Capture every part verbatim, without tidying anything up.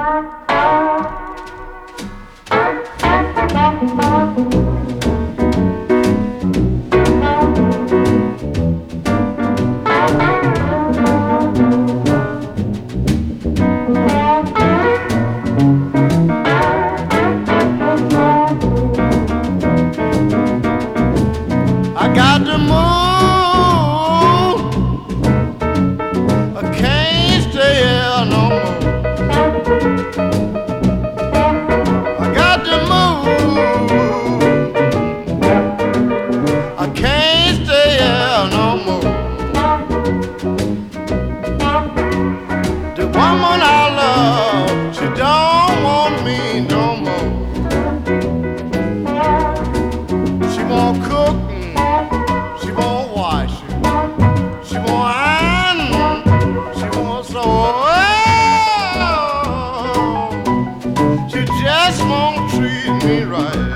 I got to move. I can't stay here no more. I got to move. I can't stay here no more. The woman I love, she don't want me no more. She won't cook. She won't wash it. She won't iron. She won't sew. She just won't treat me right.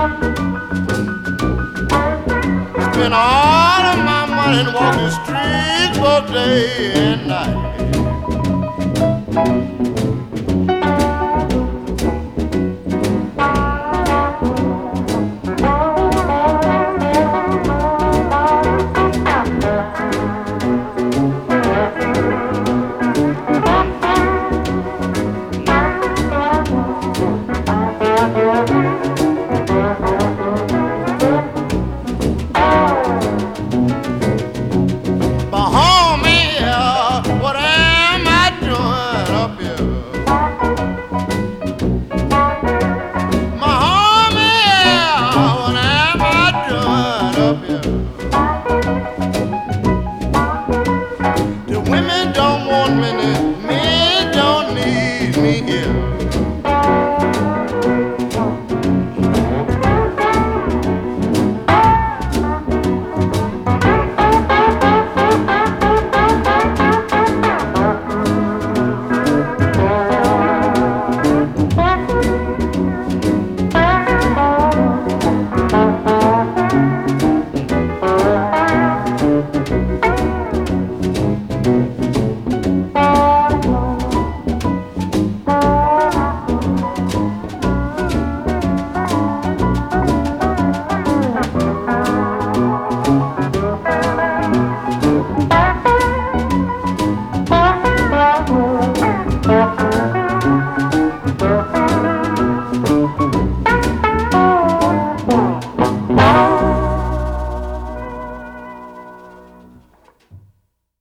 Spend all of my money and walk the streets both day and night. The women don't want me, the men don't need me here.